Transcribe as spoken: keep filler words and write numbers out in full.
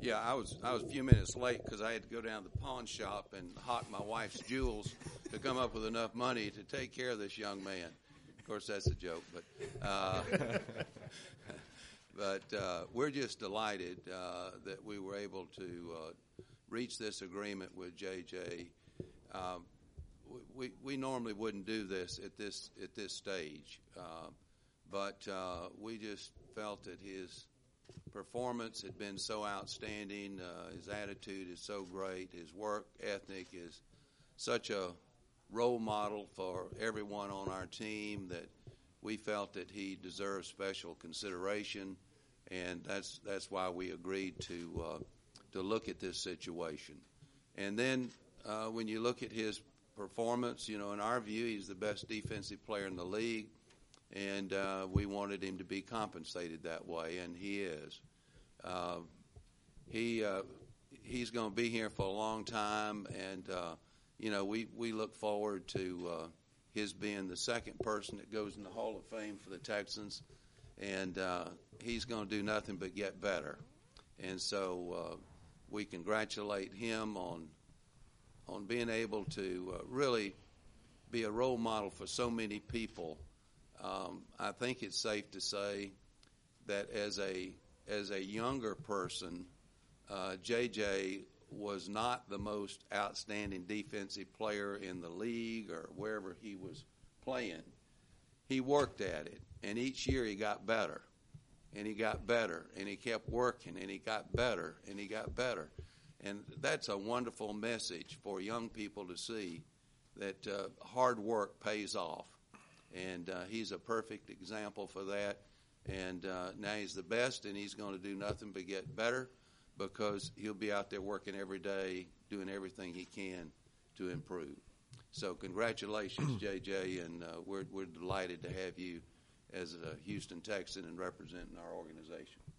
Yeah, I was I was a few minutes late because I had to go down to the pawn shop and hawk my wife's jewels to come up with enough money to take care of this young man. Of course, that's a joke, but uh, but uh, we're just delighted uh, that we were able to uh, reach this agreement with J J. Um, we we normally wouldn't do this at this at this stage, uh, but uh, we just felt that his performance had been so outstanding. Uh, his attitude is so great. His work ethic is such a role model for everyone on our team that we felt that he deserved special consideration, and that's that's why we agreed to uh, to look at this situation. And then uh, when you look at his performance, you know, in our view, he's the best defensive player in the league. And uh, we wanted him to be compensated that way, and he is. Uh, he uh, he's going to be here for a long time, and uh, you know we, we look forward to uh, his being the second person that goes in the Hall of Fame for the Texans, and uh, he's going to do nothing but get better. And so uh, we congratulate him on on being able to uh, really be a role model for so many people. Um, I think it's safe to say that as a as a younger person, uh, J J was not the most outstanding defensive player in the league or wherever he was playing. He worked at it, and each year he got better, and he got better, and he kept working, and he got better, and he got better. And that's a wonderful message for young people to see, that uh, hard work pays off. And uh, he's a perfect example for that. And uh, now he's the best, and he's going to do nothing but get better because he'll be out there working every day, doing everything he can to improve. So congratulations, J J, and uh, we're, we're delighted to have you as a Houston Texan and representing our organization.